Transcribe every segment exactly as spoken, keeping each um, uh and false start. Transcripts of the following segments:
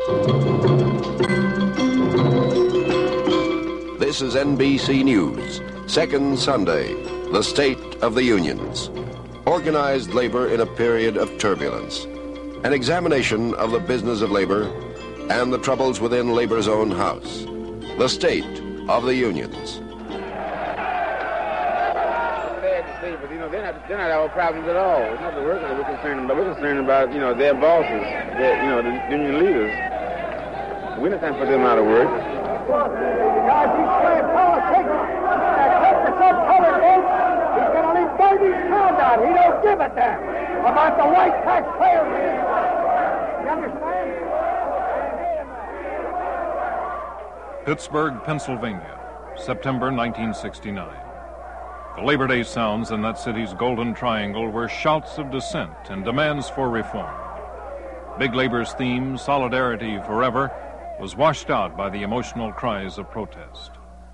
This is N B C News, Second Sunday, the State of the Unions. Organized labor in a period of turbulence. An examination of the business of labor and the troubles within labor's own house. The State of the Unions. But, you know, they're not, they're not our problems at all. It's not the workers that we're concerned about. We're concerned about, you know, their bosses, their, you know, the union leaders. We don't time for them out of work. Guys, he's playing politics. That percent colored vote, he's going to leave babies pound out. He don't give a damn about the white taxpayers. You understand? Pittsburgh, Pennsylvania, September nineteen sixty-nine. The Labor Day sounds in that city's Golden Triangle were shouts of dissent and demands for reform. Big Labor's theme, Solidarity Forever, was washed out by the emotional cries of protest.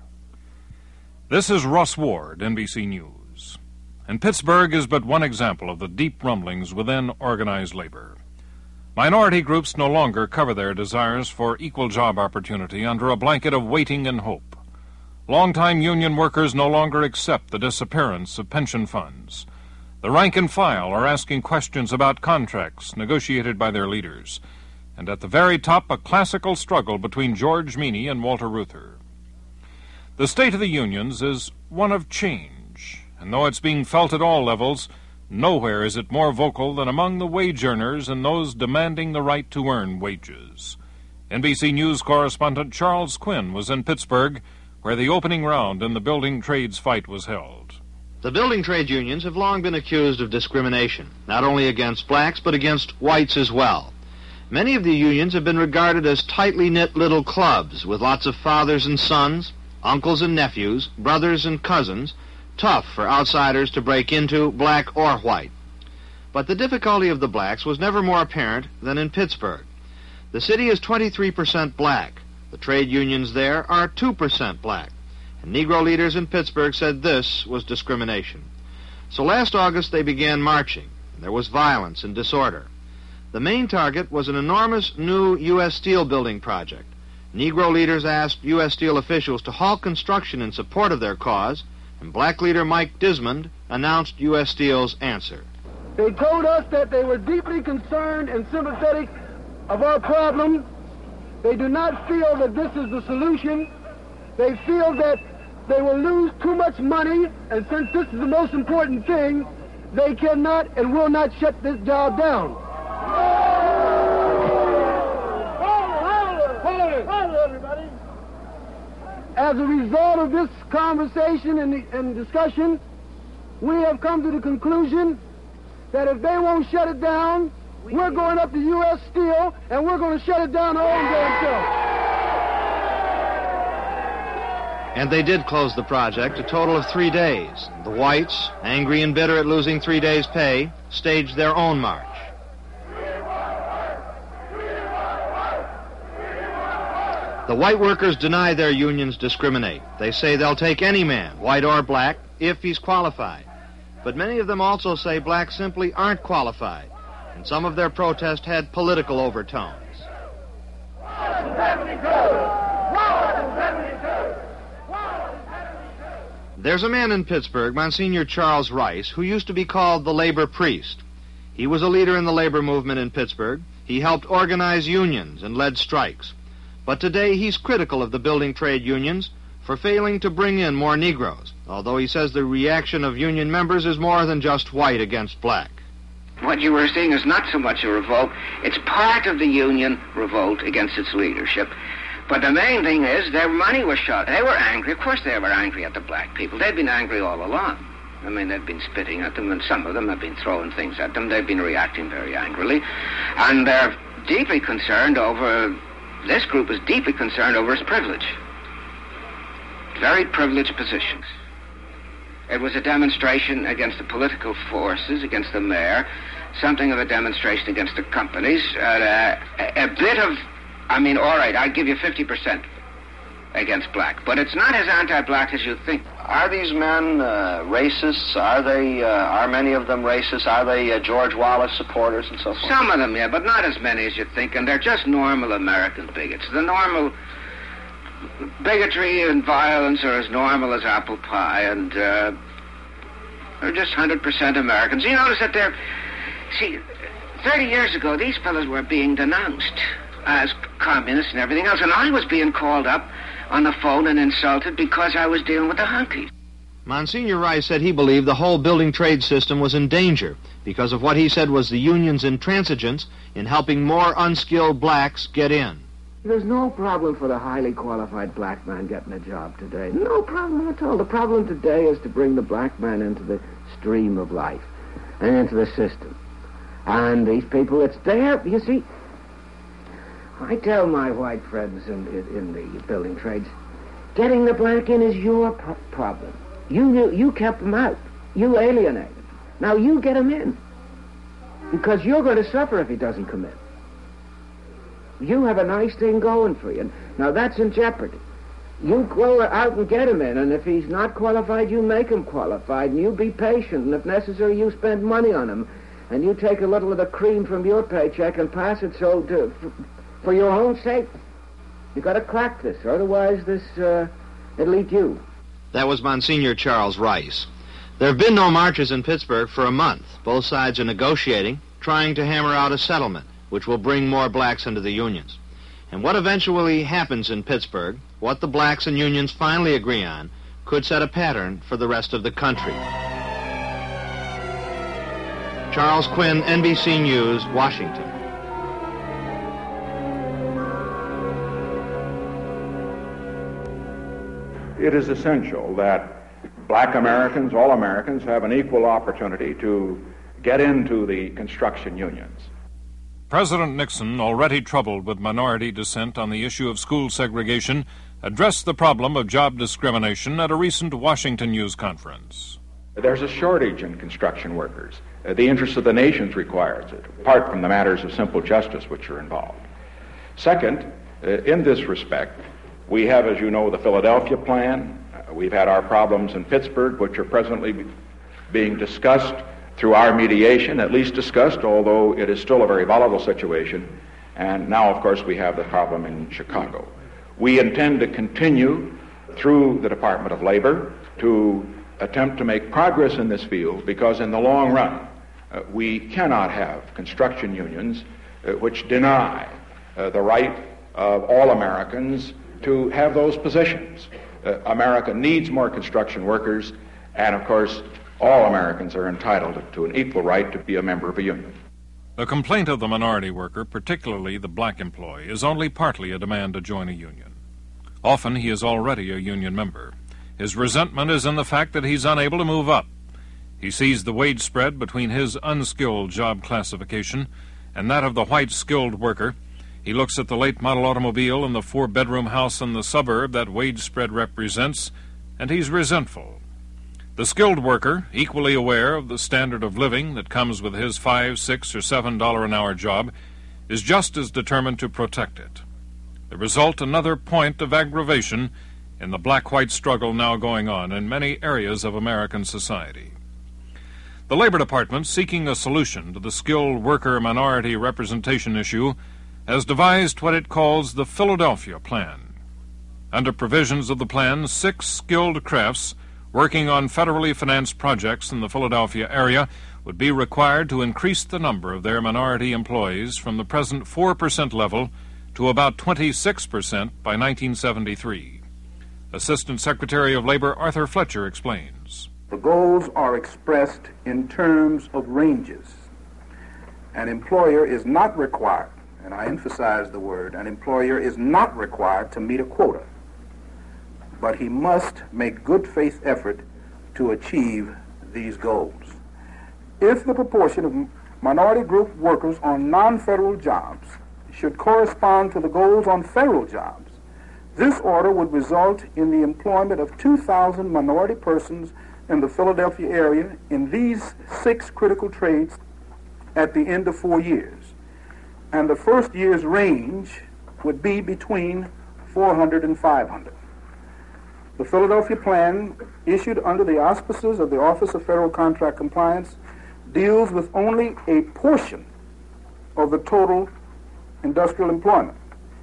This is Russ Ward, N B C News. And Pittsburgh is but one example of the deep rumblings within organized labor. Minority groups no longer cover their desires for equal job opportunity under a blanket of waiting and hope. Longtime union workers no longer accept the disappearance of pension funds. The rank and file are asking questions about contracts negotiated by their leaders. And at the very top, a classical struggle between George Meany and Walter Reuther. The state of the unions is one of change, and though it's being felt at all levels, nowhere is it more vocal than among the wage earners and those demanding the right to earn wages. N B C News correspondent Charles Quinn was in Pittsburgh, where the opening round in the building trades fight was held. The building trade unions have long been accused of discrimination, not only against blacks, but against whites as well. Many of the unions have been regarded as tightly knit little clubs with lots of fathers and sons, uncles and nephews, brothers and cousins, tough for outsiders to break into, black or white. But the difficulty of the blacks was never more apparent than in Pittsburgh. The city is twenty-three percent black. The trade unions there are two percent black, and Negro leaders in Pittsburgh said this was discrimination. So last August they began marching, and there was violence and disorder. The main target was an enormous new U S Steel building project. Negro leaders asked U S Steel officials to halt construction in support of their cause, and black leader Mike Dismond announced U S Steel's answer. They told us that they were deeply concerned and sympathetic of our problem. They do not feel that this is the solution. They feel that they will lose too much money, and since this is the most important thing, they cannot and will not shut this job down. Everybody. As a result of this conversation and, and discussion, we have come to the conclusion that if they won't shut it down, we're going up to U S Steel, and we're going to shut it down our own damn self. And they did close the project a total of three days. The whites, angry and bitter at losing three days' pay, staged their own march. The white workers deny their unions discriminate. They say they'll take any man, white or black, if he's qualified. But many of them also say blacks simply aren't qualified. And some of their protest had political overtones. There's a man in Pittsburgh, Monsignor Charles Rice, who used to be called the labor priest. He was a leader in the labor movement in Pittsburgh. He helped organize unions and led strikes. But today he's critical of the building trade unions for failing to bring in more Negroes, although he says the reaction of union members is more than just white against black. What you were seeing is not so much a revolt. It's part of the union revolt against its leadership. But the main thing is their money was shot. They were angry. Of course they were angry at the black people. They'd been angry all along. I mean, they'd been spitting at them, and some of them had been throwing things at them. They've been reacting very angrily. And they're deeply concerned over, this group is deeply concerned over its privilege. Very privileged positions. It was a demonstration against the political forces, against the mayor, something of a demonstration against the companies, uh, a, a bit of, I mean, all right, I'll give you fifty percent against black, but it's not as anti-black as you think. Are these men uh, racists? Are they? Uh, are many of them racists? Are they uh, George Wallace supporters and so forth? Some of them, yeah, but not as many as you think, and they're just normal American bigots. The normal bigotry and violence are as normal as apple pie, and uh, they're just one hundred percent Americans. You notice that they're... See, thirty years ago, these fellows were being denounced as communists and everything else, and I was being called up on the phone and insulted because I was dealing with the hunkies. Monsignor Rice said he believed the whole building trade system was in danger because of what he said was the union's intransigence in helping more unskilled blacks get in. There's no problem for the highly qualified black man getting a job today. No problem at all. The problem today is to bring the black man into the stream of life and into the system. And these people, it's there, you see. I tell my white friends in, in, in the building trades, getting the black in is your pro- problem. You, you kept them out. You alienated them. Now you get him in. Because you're going to suffer if he doesn't come in. You have a nice thing going for you. Now that's in jeopardy. You go out and get him in, and if he's not qualified, you make him qualified, and you be patient, and if necessary, you spend money on him, and you take a little of the cream from your paycheck and pass it so to... for your own sake. You got to crack this, or otherwise this, uh, it'll eat you. That was Monsignor Charles Rice. There have been no marches in Pittsburgh for a month. Both sides are negotiating, trying to hammer out a settlement, which will bring more blacks into the unions. And what eventually happens in Pittsburgh, what the blacks and unions finally agree on, could set a pattern for the rest of the country. Charles Quinn, N B C News, Washington. It is essential that black Americans, all Americans, have an equal opportunity to get into the construction unions. President Nixon, already troubled with minority dissent on the issue of school segregation, addressed the problem of job discrimination at a recent Washington News Conference. There's a shortage in construction workers. Uh, the interest of the nation requires it, apart from the matters of simple justice which are involved. Second, uh, in this respect, we have, as you know, the Philadelphia plan. Uh, we've had our problems in Pittsburgh, which are presently be- being discussed through our mediation, at least discussed, although it is still a very volatile situation. And now, of course, we have the problem in Chicago. We intend to continue through the Department of Labor to attempt to make progress in this field, because in the long run, uh, we cannot have construction unions uh, which deny uh, the right of all Americans to have those positions. Uh, America needs more construction workers, and of course, all Americans are entitled to an equal right to be a member of a union. The complaint of the minority worker, particularly the black employee, is only partly a demand to join a union. Often he is already a union member. His resentment is in the fact that he's unable to move up. He sees the wage spread between his unskilled job classification and that of the white skilled worker. He looks at the late model automobile and the four-bedroom house in the suburb that wage spread represents, and he's resentful. The skilled worker, equally aware of the standard of living that comes with his five, six, or seven dollar an hour job, is just as determined to protect it. The result, another point of aggravation in the black-white struggle now going on in many areas of American society. The Labor Department, seeking a solution to the skilled worker minority representation issue, has devised what it calls the Philadelphia Plan. Under provisions of the plan, six skilled crafts working on federally financed projects in the Philadelphia area would be required to increase the number of their minority employees from the present four percent level to about twenty-six percent by nineteen seventy-three. Assistant Secretary of Labor Arthur Fletcher explains. The goals are expressed in terms of ranges. An employer is not required, and I emphasize the word, an employer is not required to meet a quota, but he must make good faith effort to achieve these goals. If the proportion of minority group workers on non-federal jobs should correspond to the goals on federal jobs, this order would result in the employment of two thousand minority persons in the Philadelphia area in these six critical trades at the end of four years. And the first year's range would be between four hundred and five hundred. The Philadelphia Plan, issued under the auspices of the Office of Federal Contract Compliance, deals with only a portion of the total industrial employment.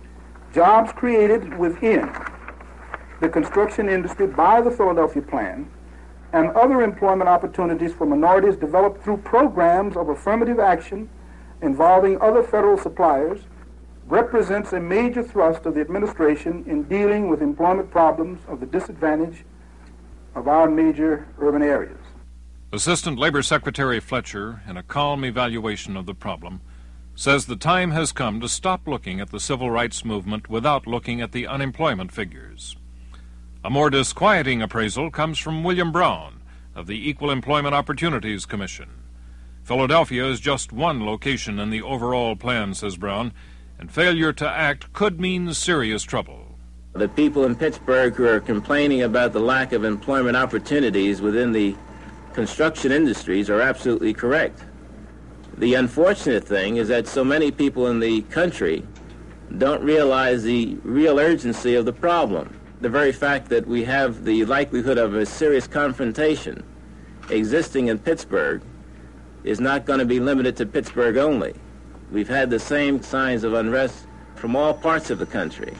Jobs created within the construction industry by the Philadelphia Plan and other employment opportunities for minorities developed through programs of affirmative action involving other federal suppliers represents a major thrust of the administration in dealing with employment problems of the disadvantaged of our major urban areas. Assistant Labor Secretary Fletcher, in a calm evaluation of the problem, says the time has come to stop looking at the civil rights movement without looking at the unemployment figures. A more disquieting appraisal comes from William Brown of the Equal Employment Opportunities Commission. Philadelphia is just one location in the overall plan, says Brown, and failure to act could mean serious trouble. The people in Pittsburgh who are complaining about the lack of employment opportunities within the construction industries are absolutely correct. The unfortunate thing is that so many people in the country don't realize the real urgency of the problem. The very fact that we have the likelihood of a serious confrontation existing in Pittsburgh is not going to be limited to Pittsburgh only. We've had the same signs of unrest from all parts of the country.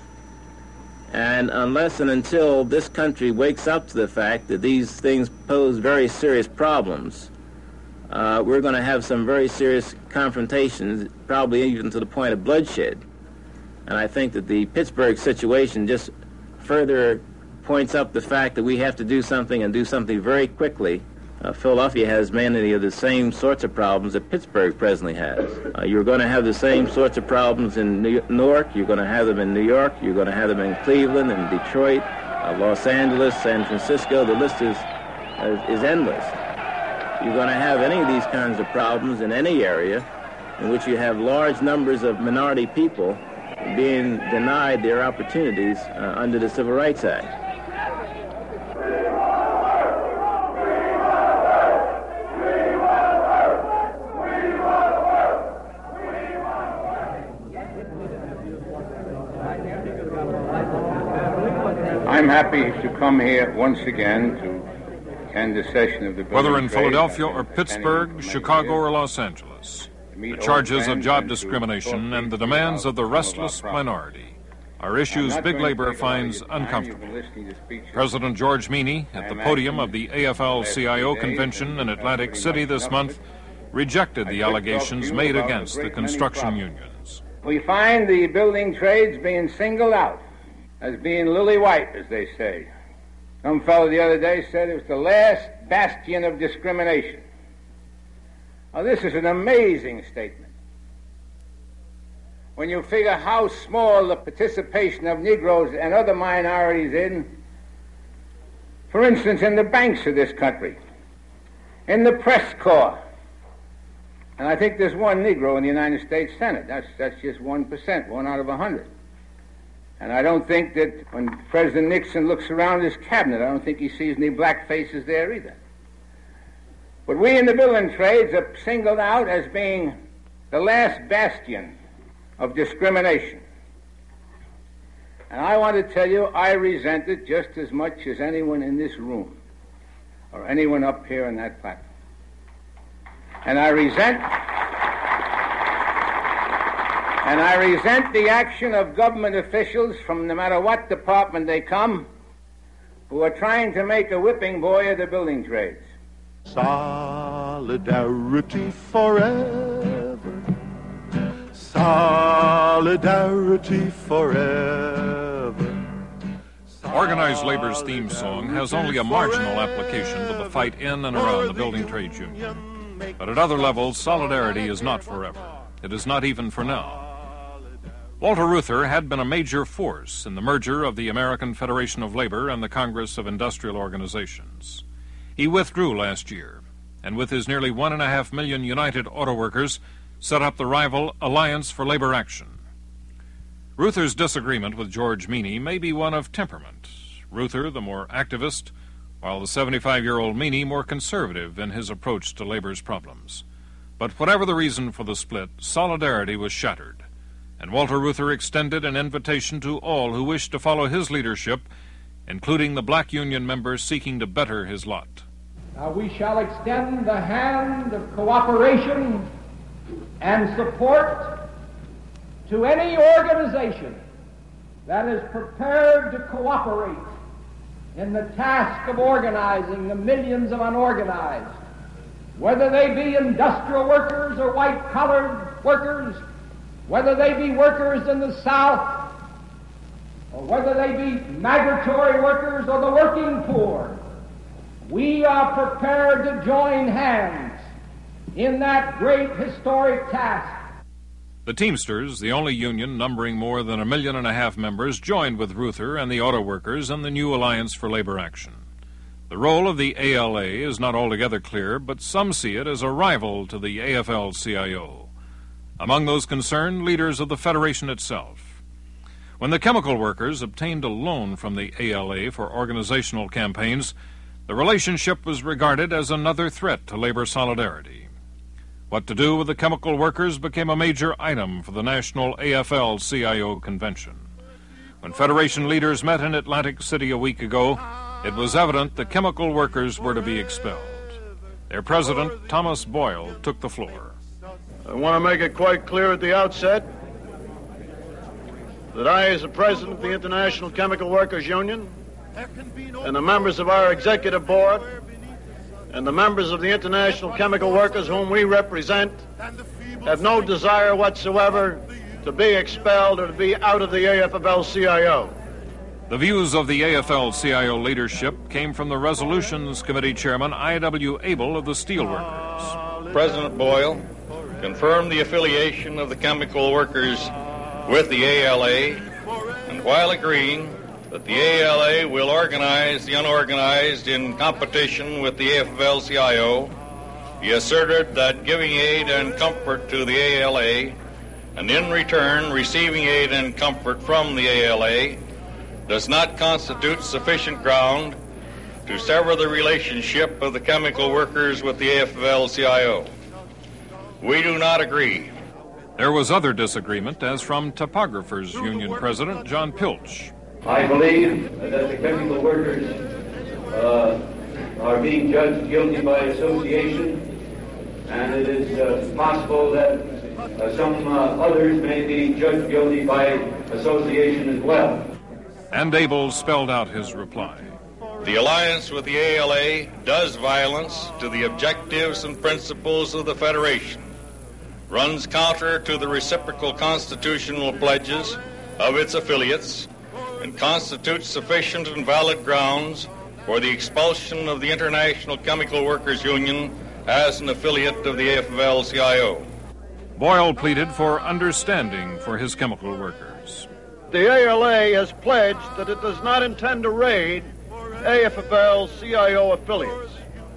And unless and until this country wakes up to the fact that these things pose very serious problems, uh, we're going to have some very serious confrontations, probably even to the point of bloodshed. And I think that the Pittsburgh situation just further points up the fact that we have to do something and do something very quickly. Uh, Philadelphia has many of the same sorts of problems that Pittsburgh presently has. Uh, you're going to have the same sorts of problems in New Newark, you're going to have them in New York, you're going to have them in Cleveland and Detroit, uh, Los Angeles, San Francisco. The list is, uh, is endless. You're going to have any of these kinds of problems in any area in which you have large numbers of minority people being denied their opportunities uh, under the Civil Rights Act. I'm happy to come here once again to end the session of the Whether in Philadelphia or Pittsburgh, Chicago or Los Angeles, the charges of job discrimination and the demands of the restless minority are issues big labor finds uncomfortable. President George Meany, at the podium of the A F L C I O convention in Atlantic City this month, rejected the allegations made against the construction unions. We find the building trades being singled out as being lily white, as they say. Some fellow the other day said it was the last bastion of discrimination. Now, this is an amazing statement. When you figure how small the participation of Negroes and other minorities in, for instance, in the banks of this country, in the press corps, and I think there's one Negro in the United States Senate. That's, that's just one percent, one out of a hundred. And I don't think that when President Nixon looks around his cabinet, I don't think he sees any black faces there either. But we in the building trades are singled out as being the last bastion of discrimination. And I want to tell you, I resent it just as much as anyone in this room or anyone up here on that platform. And I resent, and I resent the action of government officials from no matter what department they come, who are trying to make a whipping boy of the building trades. Solidarity forever. Solidarity forever. Organized Labor's theme song has only a marginal application to the fight in and around the building trades union. But at other levels, solidarity is not forever. It is not even for now. Walter Reuther had been a major force in the merger of the American Federation of Labor and the Congress of Industrial Organizations. He withdrew last year, and with his nearly one and a half million United Auto Workers, set up the rival Alliance for Labor Action. Reuther's disagreement with George Meany may be one of temperament. Reuther, the more activist, while the seventy-five-year-old Meany more conservative in his approach to labor's problems. But whatever the reason for the split, solidarity was shattered, and Walter Reuther extended an invitation to all who wished to follow his leadership including the black union members seeking to better his lot. Now we shall extend the hand of cooperation and support to any organization that is prepared to cooperate in the task of organizing the millions of unorganized, whether they be industrial workers or white-collar workers, whether they be workers in the South, or whether they be migratory workers or the working poor. We are prepared to join hands in that great historic task. The Teamsters, the only union numbering more than a million and a half members, joined with Reuther and the auto workers in the new Alliance for Labor Action. The role of the A L A is not altogether clear, but some see it as a rival to the A F L C I O. Among those concerned, leaders of the Federation itself. When the chemical workers obtained a loan from the A L A for organizational campaigns, the relationship was regarded as another threat to labor solidarity. What to do with the chemical workers became a major item for the National A F L C I O convention. When Federation leaders met in Atlantic City a week ago, it was evident the chemical workers were to be expelled. Their president, Thomas Boyle, took the floor. I want to make it quite clear at the outset that I, as the president of the International Chemical Workers Union, and the members of our executive board, and the members of the International Chemical Workers whom we represent, have no desire whatsoever to be expelled or to be out of the A F L C I O. The views of the A F L C I O leadership came from the Resolutions Committee Chairman I W Abel of the Steelworkers. President Boyle confirmed the affiliation of the chemical workers with the A L A, and while agreeing that the A L A will organize the unorganized in competition with the A F L C I O, he asserted that giving aid and comfort to the A L A, and in return receiving aid and comfort from the A L A, does not constitute sufficient ground to sever the relationship of the chemical workers with the A F L C I O. We do not agree. There was other disagreement, as from Topographers Union President John Pilch. I believe that the chemical workers uh, are being judged guilty by association, and it is uh, possible that uh, some uh, others may be judged guilty by association as well. And Abel spelled out his reply. The alliance with the A L A does violence to the objectives and principles of the Federation, runs counter to the reciprocal constitutional pledges of its affiliates, and constitutes sufficient and valid grounds for the expulsion of the International Chemical Workers Union as an affiliate of the A F L C I O. Boyle pleaded for understanding for his chemical workers. The A L A has pledged that it does not intend to raid A F L C I O affiliates.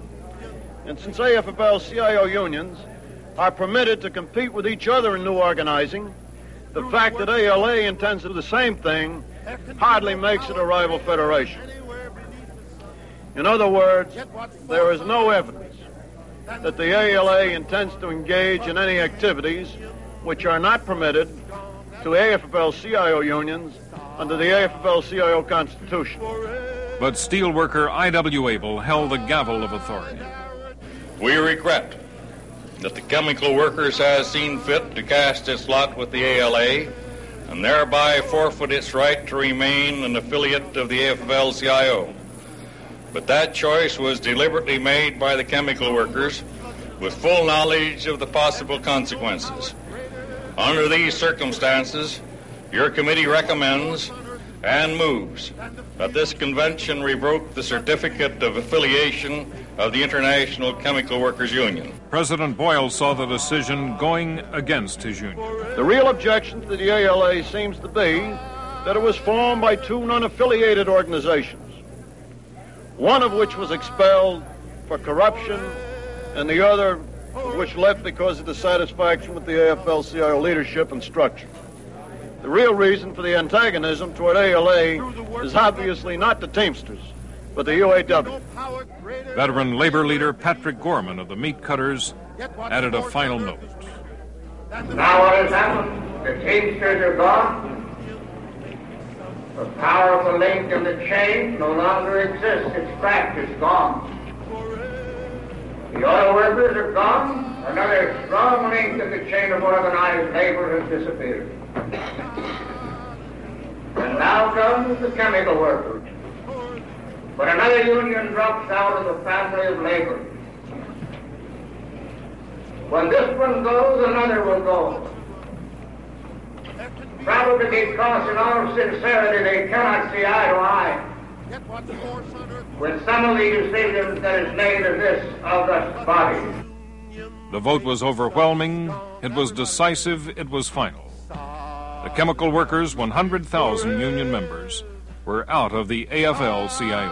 And since A F L C I O unions are permitted to compete with each other in new organizing, the fact that A L A intends to do the same thing hardly makes it a rival federation. In other words, there is no evidence that the A L A intends to engage in any activities which are not permitted to A F L C I O unions under the A F L C I O Constitution. But steelworker I W Abel held the gavel of authority. We regret that the chemical workers has seen fit to cast its lot with the A L A and thereby forfeit its right to remain an affiliate of the A F L C I O. But that choice was deliberately made by the chemical workers with full knowledge of the possible consequences. Under these circumstances, your committee recommends and moves that this convention revoke the certificate of affiliation of the International Chemical Workers Union. President Boyle saw the decision going against his union. The real objection to the A L A seems to be that it was formed by two non-affiliated organizations, one of which was expelled for corruption and the other which left because of dissatisfaction with the A F L C I O leadership and structure. The real reason for the antagonism toward A L A is obviously not the Teamsters, but the U A W. Veteran labor leader Patrick Gorman of the Meat Cutters added a final note. Now what has happened? The Teamsters are gone. The powerful link in the chain no longer exists. It's cracked. It's gone. The oil workers are gone. Another strong link in the chain of organized labor has disappeared. And now comes the chemical workers. But another union drops out of the family of labor. When this one goes, another will go. Probably because in all sincerity they cannot see eye to eye with some of the decisions that is made of this august body. The vote was overwhelming, it was decisive, it was final. The chemical workers, one hundred thousand union members, were out of the A F L C I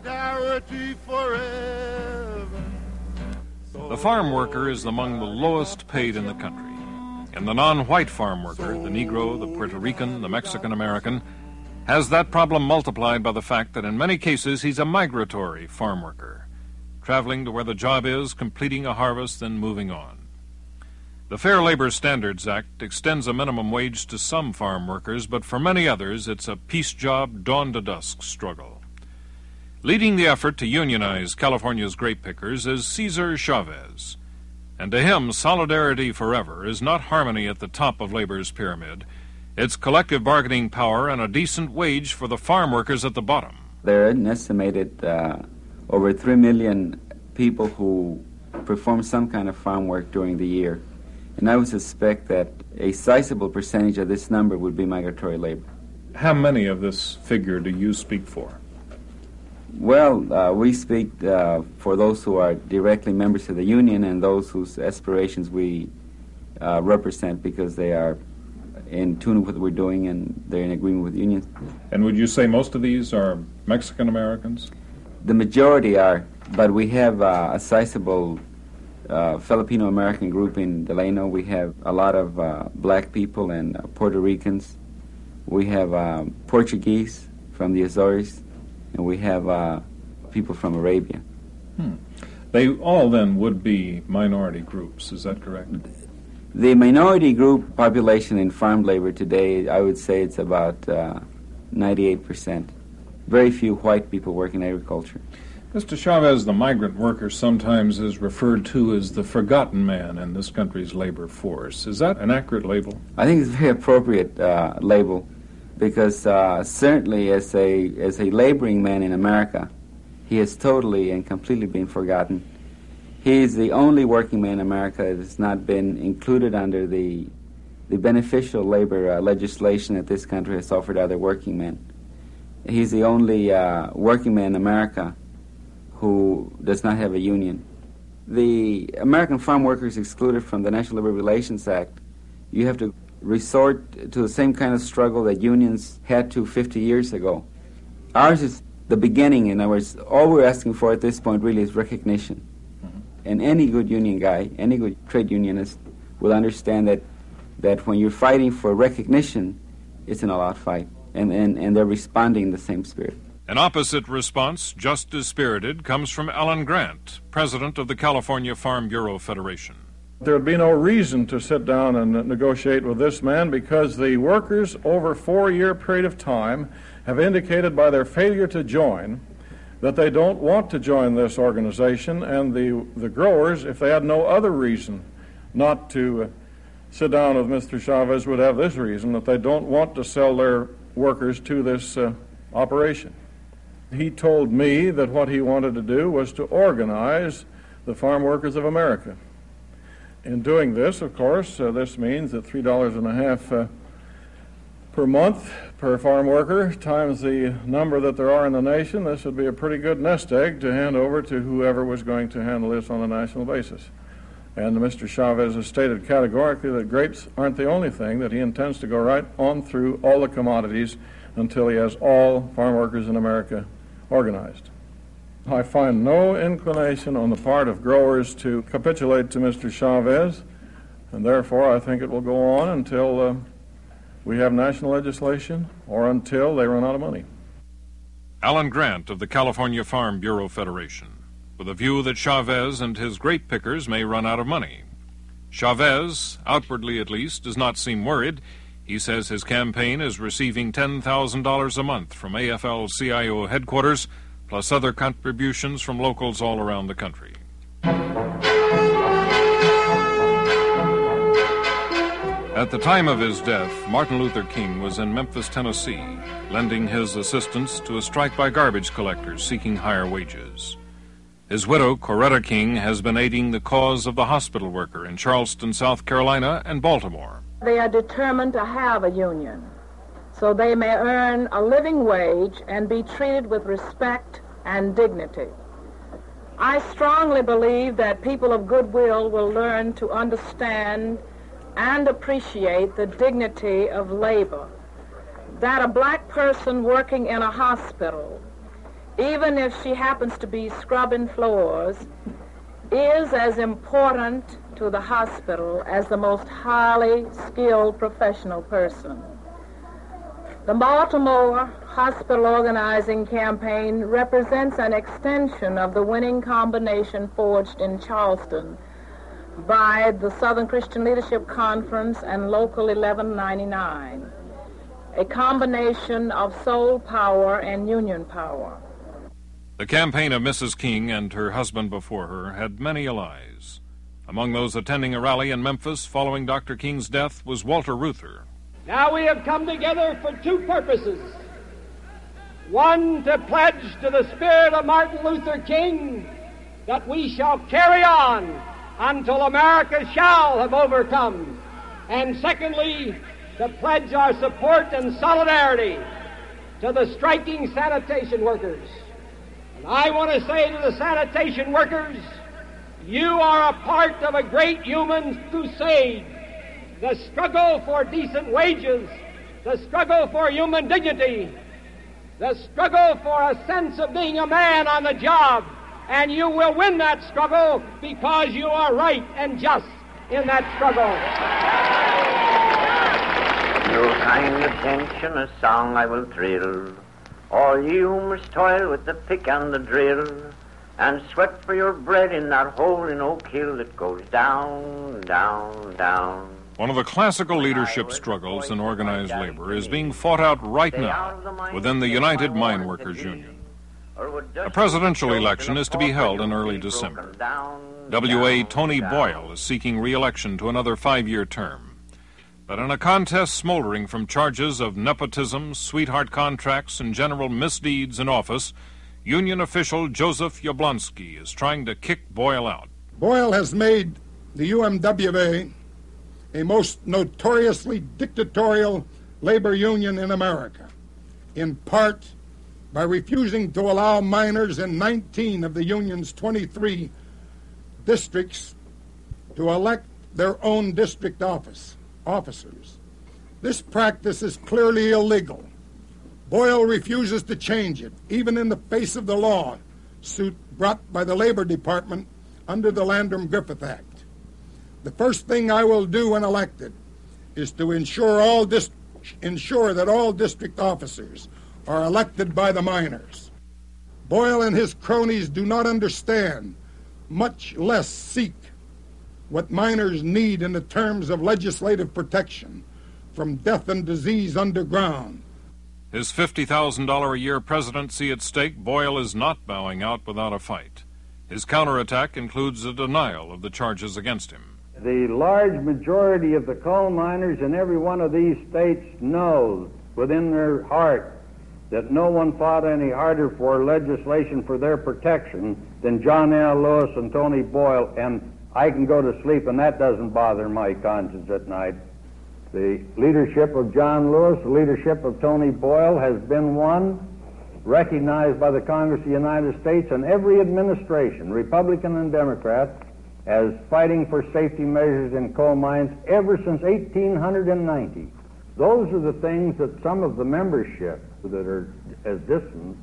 O. The farm worker is among the lowest paid in the country. And the non-white farm worker, the Negro, the Puerto Rican, the Mexican-American, has that problem multiplied by the fact that in many cases he's a migratory farm worker, traveling to where the job is, completing a harvest, then moving on. The Fair Labor Standards Act extends a minimum wage to some farm workers, but for many others it's a piece job, dawn to dusk struggle. Leading the effort to unionize California's grape pickers is Cesar Chavez. And to him, solidarity forever is not harmony at the top of labor's pyramid. It's collective bargaining power and a decent wage for the farm workers at the bottom. There are an estimated uh, over three million people who perform some kind of farm work during the year. And I would suspect that a sizable percentage of this number would be migratory labor. How many of this figure do you speak for? Well, uh, we speak uh, for those who are directly members of the union and those whose aspirations we uh, represent because they are in tune with what we're doing and they're in agreement with unions. And would you say most of these are Mexican Americans? The majority are, but we have uh, a sizable uh, Filipino American group in Delano. We have a lot of uh, black people and uh, Puerto Ricans. We have uh, Portuguese from the Azores. And we have uh, people from Arabia. Hmm. They all then would be minority groups, is that correct? The minority group population in farm labor today, I would say it's about uh, ninety-eight percent. Very few white people work in agriculture. Mister Chavez, the migrant worker sometimes is referred to as the forgotten man in this country's labor force. Is that an accurate label? I think it's a very appropriate uh, label. Because uh, certainly as a as a laboring man in America, he has totally and completely been forgotten. He is the only working man in America that has not been included under the the beneficial labor uh, legislation that this country has offered other working men. He's the only uh, working man in America who does not have a union. The American farm workers excluded from the National Labor Relations Act, you have to resort to the same kind of struggle that unions had to fifty years ago. Ours is the beginning. In other words, all we're asking for at this point really is recognition. Mm-hmm. And any good union guy, any good trade unionist will understand that that when you're fighting for recognition, it's an all-out fight. And, and, and they're responding in the same spirit. An opposite response, just as spirited, comes from Alan Grant, president of the California Farm Bureau Federation. There would be no reason to sit down and negotiate with this man because the workers over a four-year period of time have indicated by their failure to join that they don't want to join this organization, and the, the growers, if they had no other reason not to uh, sit down with Mister Chavez, would have this reason, that they don't want to sell their workers to this uh, operation. He told me that what he wanted to do was to organize the farm workers of America. In doing this, of course, uh, this means that three dollars and a half uh, per month per farm worker times the number that there are in the nation, this would be a pretty good nest egg to hand over to whoever was going to handle this on a national basis. And Mister Chavez has stated categorically that grapes aren't the only thing, that he intends to go right on through all the commodities until he has all farm workers in America organized. I find no inclination on the part of growers to capitulate to Mister Chavez, and therefore I think it will go on until uh, we have national legislation or until they run out of money. Alan Grant of the California Farm Bureau Federation, with a view that Chavez and his grape pickers may run out of money. Chavez, outwardly at least, does not seem worried. He says his campaign is receiving ten thousand dollars a month from A F L C I O headquarters, plus other contributions from locals all around the country. At the time of his death, Martin Luther King was in Memphis, Tennessee, lending his assistance to a strike by garbage collectors seeking higher wages. His widow, Coretta King, has been aiding the cause of the hospital worker in Charleston, South Carolina, and Baltimore. They are determined to have a union so they may earn a living wage and be treated with respect and dignity. I strongly believe that people of goodwill will learn to understand and appreciate the dignity of labor, that a black person working in a hospital, even if she happens to be scrubbing floors, is as important to the hospital as the most highly skilled professional person. The Baltimore Hospital Organizing Campaign represents an extension of the winning combination forged in Charleston by the Southern Christian Leadership Conference and Local eleven ninety-nine, a combination of soul power and union power. The campaign of Missus King and her husband before her had many allies. Among those attending a rally in Memphis following Doctor King's death was Walter Reuther. Now we have come together for two purposes. One, to pledge to the spirit of Martin Luther King that we shall carry on until America shall have overcome. And secondly, to pledge our support and solidarity to the striking sanitation workers. And I want to say to the sanitation workers, you are a part of a great human crusade. The struggle for decent wages, the struggle for human dignity, the struggle for a sense of being a man on the job. And you will win that struggle because you are right and just in that struggle. Your kind attention, a song I will trill. All you who must toil with the pick and the drill, and sweat for your bread in that hole in Oak Hill that goes down, down, down. One of the classical leadership struggles in organized labor is being fought out right now within the United Mine Workers Union. A presidential election is to be held in early December. W A Tony Boyle is seeking re-election to another five-year term. But in a contest smoldering from charges of nepotism, sweetheart contracts, and general misdeeds in office, union official Joseph Yablonsky is trying to kick Boyle out. Boyle has made the U M W A a most notoriously dictatorial labor union in America, in part by refusing to allow miners in nineteen of the union's twenty-three districts to elect their own district office officers. This practice is clearly illegal. Boyle refuses to change it, even in the face of the law suit brought by the Labor Department under the Landrum-Griffith Act. The first thing I will do when elected is to ensure all dis- ensure that all district officers are elected by the miners. Boyle and his cronies do not understand, much less seek, what miners need in the terms of legislative protection from death and disease underground. His fifty thousand dollars a year presidency at stake, Boyle is not bowing out without a fight. His counterattack includes a denial of the charges against him. The large majority of the coal miners in every one of these states knows within their heart that no one fought any harder for legislation for their protection than John L. Lewis and Tony Boyle, and I can go to sleep and that doesn't bother my conscience at night. The leadership of John Lewis, the leadership of Tony Boyle has been one recognized by the Congress of the United States and every administration, Republican and Democrat, as fighting for safety measures in coal mines ever since eighteen ninety. Those are the things that some of the membership that are as distant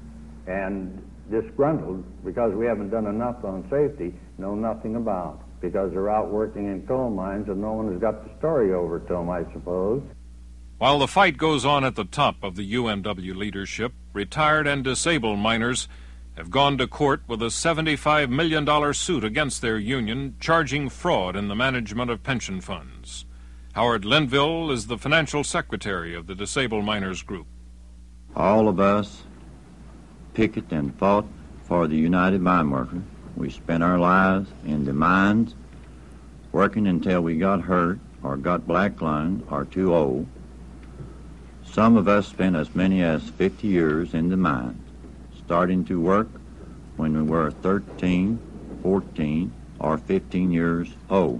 and disgruntled because we haven't done enough on safety know nothing about, because they're out working in coal mines and no one has got the story over to them, I suppose. While the fight goes on at the top of the U M W leadership, retired and disabled miners have gone to court with a seventy-five million dollars suit against their union, charging fraud in the management of pension funds. Howard Linville is the financial secretary of the Disabled Miners Group. All of us picketed and fought for the United Mine Workers. We spent our lives in the mines, working until we got hurt or got black lung or too old. Some of us spent as many as fifty years in the mines, starting to work when we were thirteen, fourteen, or fifteen years old.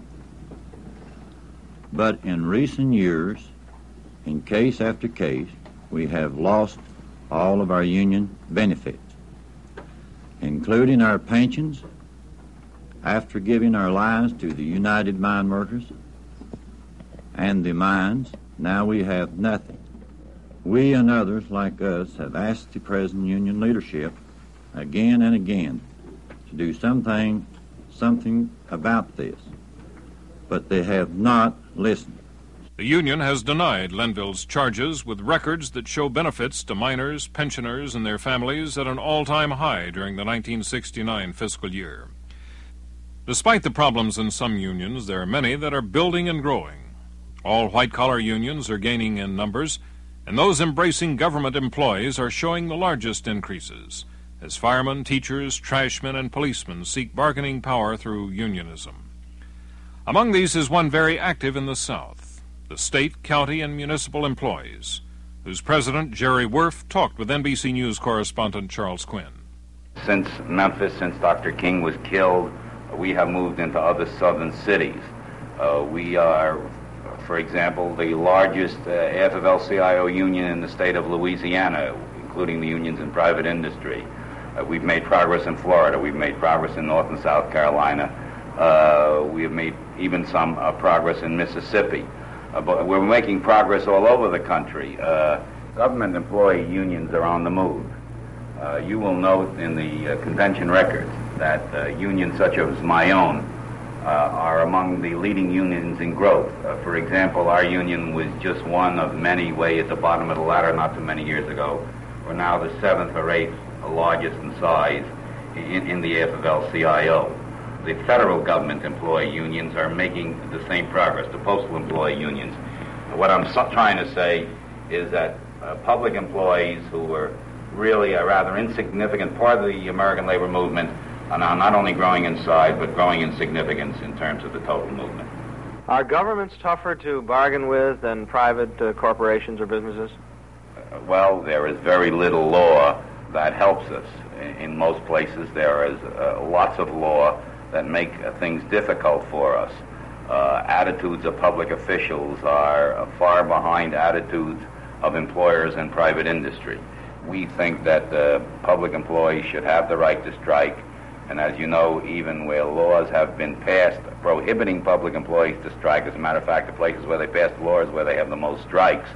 But in recent years, in case after case, we have lost all of our union benefits, including our pensions. After giving our lives to the United Mine Workers and the mines, now we have nothing. We and others like us have asked the present union leadership again and again to do something, something about this, but they have not listened. The union has denied Linville's charges with records that show benefits to miners, pensioners, and their families at an all-time high during the nineteen sixty-nine fiscal year. Despite the problems in some unions, there are many that are building and growing. All white-collar unions are gaining in numbers, and those embracing government employees are showing the largest increases, as firemen, teachers, trashmen, and policemen seek bargaining power through unionism. Among these is one very active in the South, the state, county, and municipal employees, whose president, Jerry Werf, talked with N B C News correspondent Charles Quinn. Since Memphis, since Doctor King was killed, we have moved into other southern cities. Uh, we are, for example, the largest uh, A F L C I O union in the state of Louisiana, including the unions in private industry. Uh, we've made progress in Florida. We've made progress in North and South Carolina. Uh, we have made even some uh, progress in Mississippi. Uh, but we're making progress all over the country. Uh, government employee unions are on the move. Uh, you will note in the uh, convention records that uh, unions such as my own uh, are among the leading unions in growth. Uh, for example, our union was just one of many way at the bottom of the ladder not too many years ago. We're now the seventh or eighth largest in size in, in the A F L C I O. The federal government employee unions are making the same progress, the postal employee unions. What I'm so trying to say is that uh, public employees who were really a rather insignificant part of the American labor movement are now not only growing in size, but growing in significance in terms of the total movement. Are governments tougher to bargain with than private uh, corporations or businesses? Uh, well, there is very little law that helps us. In, in most places, there is uh, lots of law that make uh, things difficult for us. Uh, attitudes of public officials are uh, far behind attitudes of employers and private industry. We think that uh, public employees should have the right to strike, and as you know, even where laws have been passed prohibiting public employees to strike, as a matter of fact, the places where they passed laws where they have the most strikes,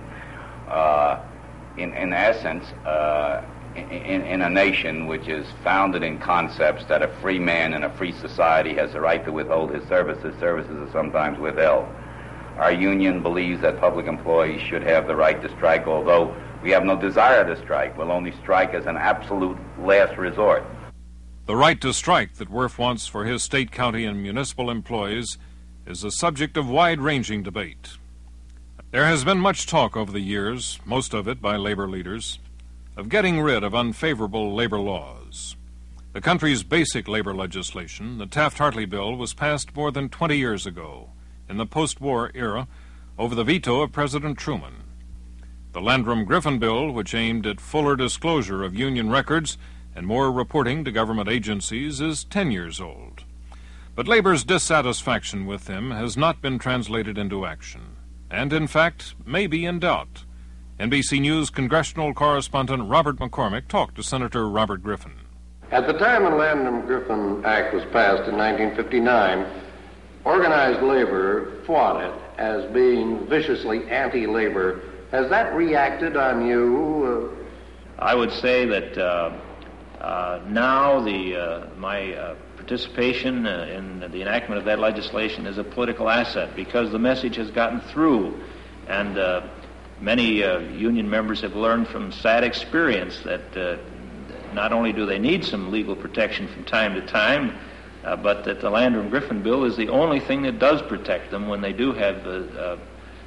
uh, in, in essence, uh, in, in a nation which is founded in concepts that a free man in a free society has the right to withhold his services, services are sometimes withheld. Our union believes that public employees should have the right to strike, although we have no desire to strike. We'll only strike as an absolute last resort. The right to strike that Werf wants for his state, county, and municipal employees is the subject of wide-ranging debate. There has been much talk over the years, most of it by labor leaders, of getting rid of unfavorable labor laws. The country's basic labor legislation, the Taft-Hartley bill, was passed more than twenty years ago, in the post-war era, over the veto of President Truman. The Landrum-Griffin bill, which aimed at fuller disclosure of union records and more reporting to government agencies, is ten years old. But labor's dissatisfaction with them has not been translated into action, and in fact may be in doubt. N B C News congressional correspondent Robert McCormick talked to Senator Robert Griffin. At the time the Landrum-Griffin Act was passed in nineteen fifty-nine, organized labor fought it as being viciously anti-labor. Has that reacted on you? Uh... I would say that uh, uh, now the uh, my uh, participation uh, in the enactment of that legislation is a political asset because the message has gotten through, and uh, many uh, union members have learned from sad experience that uh, not only do they need some legal protection from time to time, uh, but that the Landrum-Griffin bill is the only thing that does protect them when they do have uh, uh,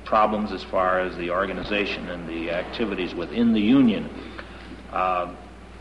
problems as far as the organization and the activities within the union. Uh,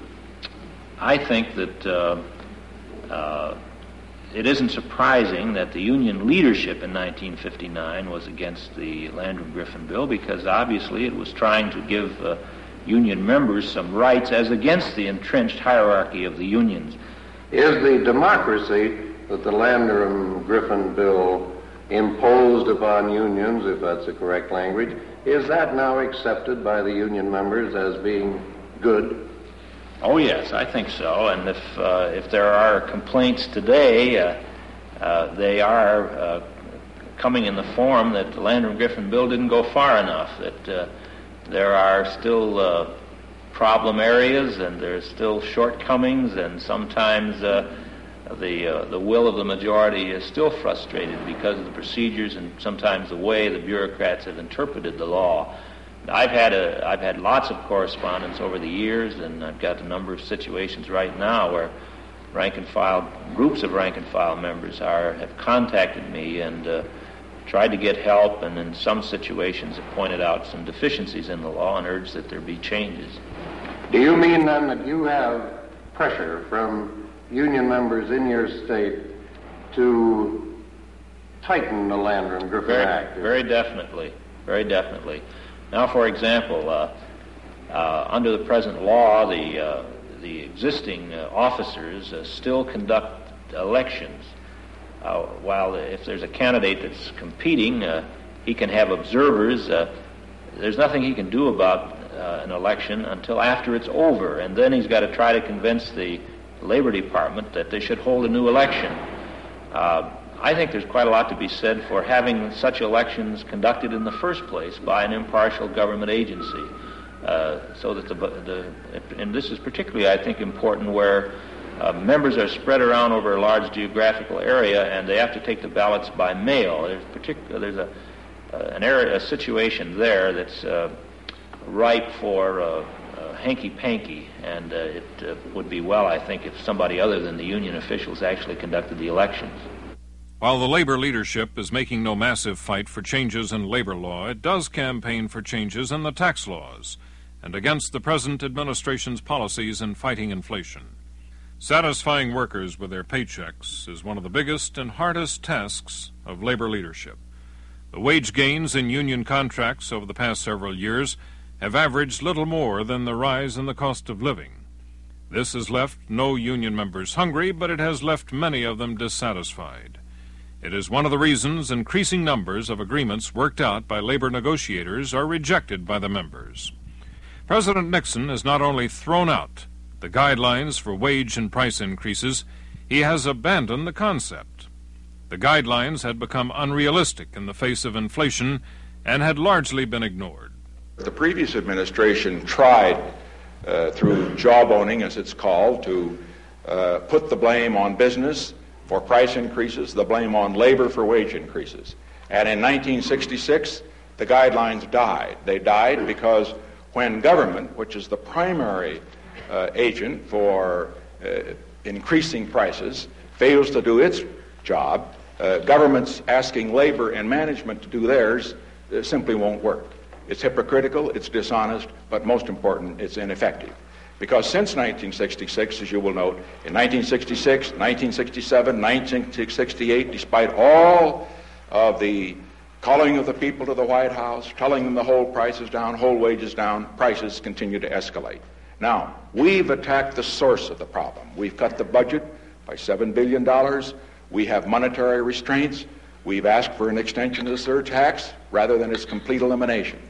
I think that uh, uh, it isn't surprising that the union leadership in nineteen fifty-nine was against the Landrum-Griffin bill, because obviously it was trying to give uh, union members some rights as against the entrenched hierarchy of the unions. Is the democracy that the Landrum-Griffin bill imposed upon unions, if that's the correct language, is that now accepted by the union members as being good? Oh yes, I think so. And if uh, if there are complaints today, uh, uh, they are uh, coming in the form that the Landrum-Griffin bill didn't go far enough. That uh, there are still uh, problem areas, and there's still shortcomings, and sometimes uh, the uh, the will of the majority is still frustrated because of the procedures and sometimes the way the bureaucrats have interpreted the law. I've had a I've had lots of correspondence over the years, and I've got a number of situations right now where rank and file groups of rank and file members are have contacted me and uh, tried to get help, and in some situations have pointed out some deficiencies in the law and urged that there be changes. Do you mean then that you have pressure from union members in your state to tighten the Landrum-Griffin very, Act? Very definitely, very definitely. Now, for example, uh, uh, under the present law, the uh, the existing uh, officers uh, still conduct elections. Uh, while if there's a candidate that's competing, uh, he can have observers. Uh, there's nothing he can do about uh, an election until after it's over, and then he's got to try to convince the Labor Department that they should hold a new election. Uh, I think there's quite a lot to be said for having such elections conducted in the first place by an impartial government agency, uh, so that the, the and this is particularly, I think, important where uh, members are spread around over a large geographical area and they have to take the ballots by mail. There's particular there's a uh, an area a situation there that's uh, ripe for uh, uh, hanky-panky, and uh, it uh, would be well, I think, if somebody other than the union officials actually conducted the elections. While the labor leadership is making no massive fight for changes in labor law, it does campaign for changes in the tax laws and against the present administration's policies in fighting inflation. Satisfying workers with their paychecks is one of the biggest and hardest tasks of labor leadership. The wage gains in union contracts over the past several years have averaged little more than the rise in the cost of living. This has left no union members hungry, but it has left many of them dissatisfied. It is one of the reasons increasing numbers of agreements worked out by labor negotiators are rejected by the members. President Nixon has not only thrown out the guidelines for wage and price increases, he has abandoned the concept. The guidelines had become unrealistic in the face of inflation and had largely been ignored. The previous administration tried, uh, through jawboning, as it's called, to uh, put the blame on business for price increases, the blame on labor for wage increases. And in nineteen sixty-six, the guidelines died. They died because when government, which is the primary uh, agent for uh, increasing prices, fails to do its job, uh, governments asking labor and management to do theirs uh, simply won't work. It's hypocritical, it's dishonest, but most important, it's ineffective. Because since nineteen sixty-six, as you will note, in nineteen sixty-six, nineteen sixty-seven, nineteen sixty-eight, despite all of the calling of the people to the White House, telling them to hold prices down, hold wages down, prices continue to escalate. Now, we've attacked the source of the problem. We've cut the budget by seven billion dollars. We have monetary restraints. We've asked for an extension of the surtax rather than its complete elimination.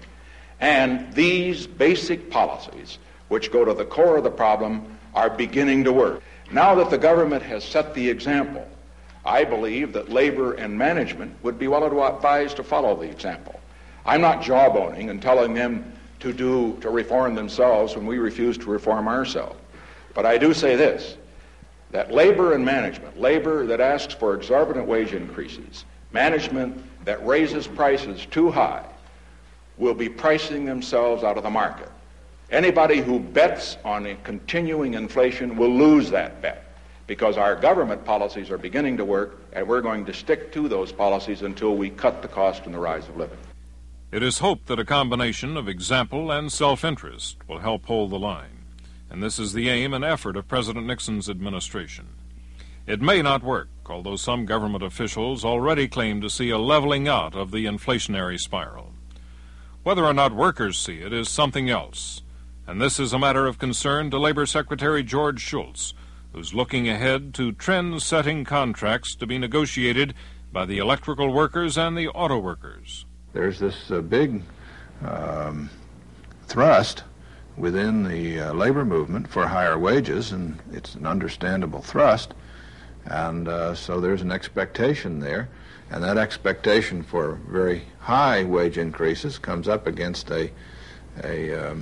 And these basic policies, which go to the core of the problem, are beginning to work. Now that the government has set the example, I believe that labor and management would be well advised to follow the example. I'm not jawboning and telling them to do to reform themselves when we refuse to reform ourselves. But I do say this, that labor and management, labor that asks for exorbitant wage increases, management that raises prices too high, will be pricing themselves out of the market. Anybody who bets on a continuing inflation will lose that bet, because our government policies are beginning to work, and we're going to stick to those policies until we cut the cost and the rise of living. It is hoped that a combination of example and self-interest will help hold the line, and this is the aim and effort of President Nixon's administration. It may not work, although some government officials already claim to see a leveling out of the inflationary spiral. Whether or not workers see it is something else, and this is a matter of concern to Labor Secretary George Shultz, who's looking ahead to trend-setting contracts to be negotiated by the electrical workers and the auto workers. There's this uh, big um, thrust within the uh, labor movement for higher wages, and it's an understandable thrust, and uh, so there's an expectation there, and that expectation for very high wage increases comes up against a, a um,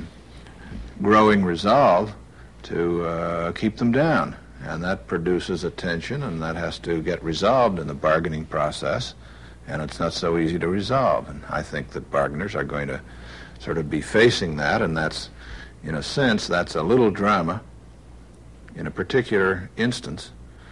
growing resolve to uh, keep them down, and that produces a tension, and that has to get resolved in the bargaining process. And it's not so easy to resolve. And I think that bargainers are going to sort of be facing that, and that's, in a sense, that's a little drama in a particular instance,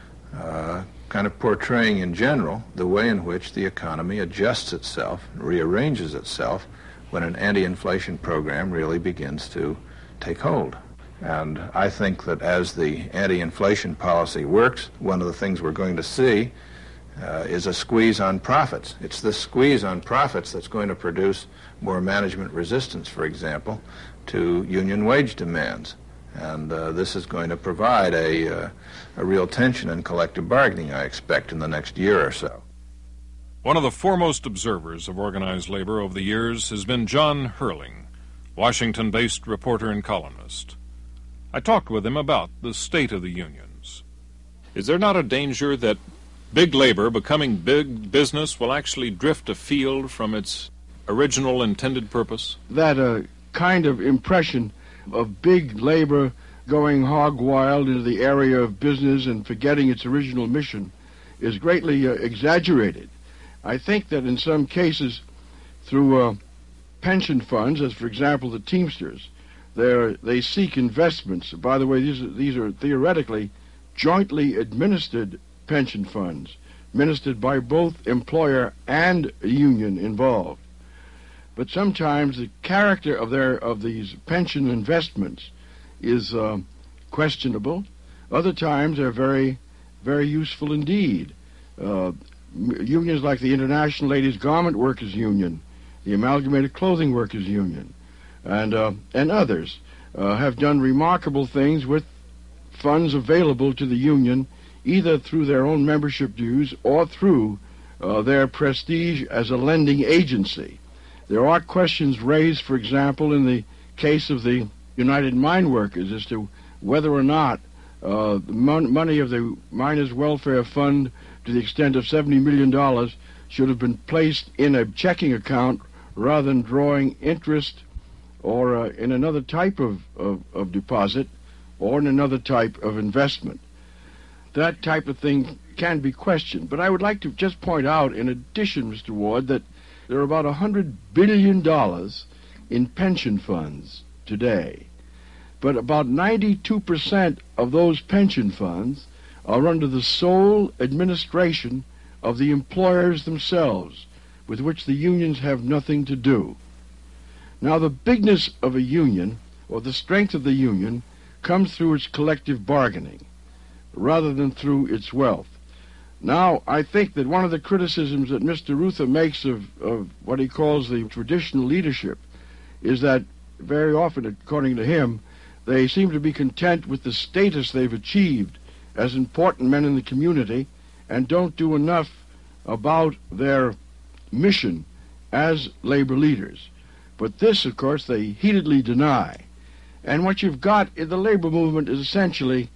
uh, kind of portraying in general the way in which the economy adjusts itself, rearranges itself when an anti-inflation program really begins to take hold. And I think that as the anti-inflation policy works, one of the things we're going to see Uh, is a squeeze on profits. It's this squeeze on profits that's going to produce more management resistance, for example, to union wage demands. And uh, this is going to provide a, uh, a real tension in collective bargaining, I expect, in the next year or so. One of the foremost observers of organized labor over the years has been John Hurling, Washington-based reporter and columnist. I talked with him about the state of the unions. Is there not a danger that big labor becoming big business will actually drift afield from its original intended purpose? That uh, kind of impression of big labor going hog wild into the area of business and forgetting its original mission is greatly uh, exaggerated. I think that in some cases, through uh, pension funds, as for example the Teamsters, they seek investments. By the way, these are, these are theoretically jointly administered pension funds, ministered by both employer and union involved. But sometimes the character of their of these pension investments is uh, questionable. Other times they're very, very useful indeed. Uh, unions like the International Ladies Garment Workers Union, the Amalgamated Clothing Workers Union, and uh, and others uh, have done remarkable things with funds available to the union, either through their own membership dues or through uh, their prestige as a lending agency. There are questions raised, for example, in the case of the United Mine Workers as to whether or not uh, the mon- money of the Miners' Welfare Fund to the extent of seventy million dollars should have been placed in a checking account rather than drawing interest or uh, in another type of, of, of deposit or in another type of investment. That type of thing can be questioned. But I would like to just point out, in addition, Mister Ward, that there are about one hundred billion dollars in pension funds today. But about ninety-two percent of those pension funds are under the sole administration of the employers themselves, with which the unions have nothing to do. Now, the bigness of a union, or the strength of the union, comes through its collective bargaining, rather than through its wealth. Now, I think that one of the criticisms that Mister Reuther makes of, of what he calls the traditional leadership is that very often, according to him, they seem to be content with the status they've achieved as important men in the community and don't do enough about their mission as labor leaders. But this, of course, they heatedly deny. And what you've got in the labor movement is essentially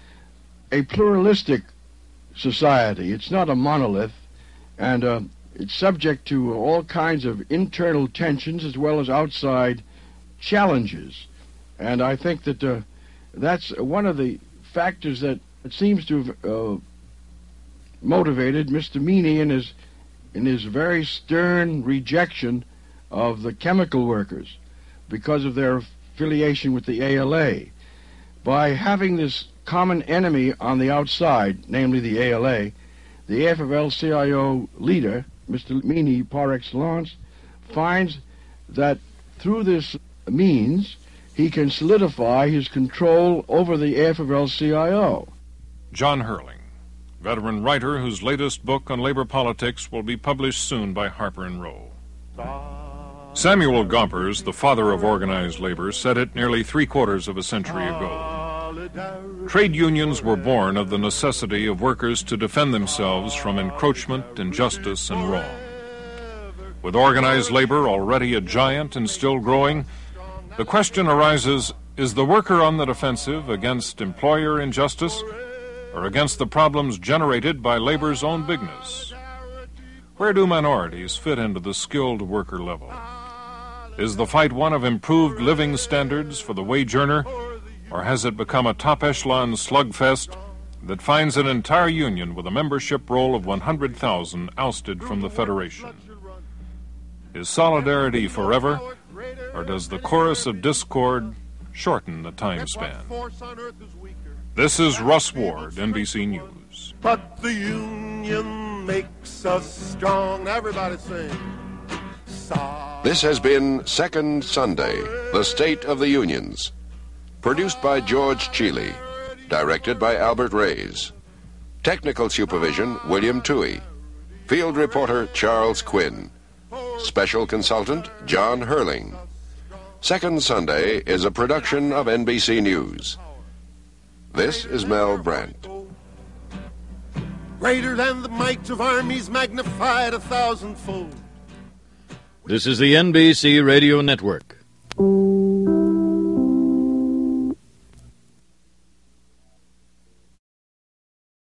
a pluralistic society. It's not a monolith, and uh, it's subject to all kinds of internal tensions as well as outside challenges. And I think that uh, that's one of the factors that it seems to have uh, motivated Mister Meany in his in his very stern rejection of the chemical workers because of their affiliation with the A L A. By having this common enemy on the outside, namely the A L A, the A F L C I O leader, Mister Meany par excellence, finds that through this means he can solidify his control over the A F L L C I O. John Hurling, veteran writer whose latest book on labor politics will be published soon by Harper and Row. Samuel Gompers, the father of organized labor, said it nearly three quarters of a century ago. Trade unions were born of the necessity of workers to defend themselves from encroachment, injustice, and wrong. With organized labor already a giant and still growing, the question arises, is the worker on the defensive against employer injustice or against the problems generated by labor's own bigness? Where do minorities fit into the skilled worker level? Is the fight one of improved living standards for the wage earner, or has it become a top echelon slugfest that finds an entire union with a membership roll of one hundred thousand ousted from the Federation? Is solidarity forever, or does the chorus of discord shorten the time span? This is Russ Ward, N B C News. But the union makes us strong. Everybody sing. This has been Second Sunday, The State of the Unions. Produced by George Cheeley. Directed by Albert Reyes. Technical supervision, William Toohey. Field reporter, Charles Quinn. Special consultant, John Hurling. Second Sunday is a production of N B C News. This is Mel Brandt. Greater than the might of armies magnified a thousandfold. This is the N B C Radio Network.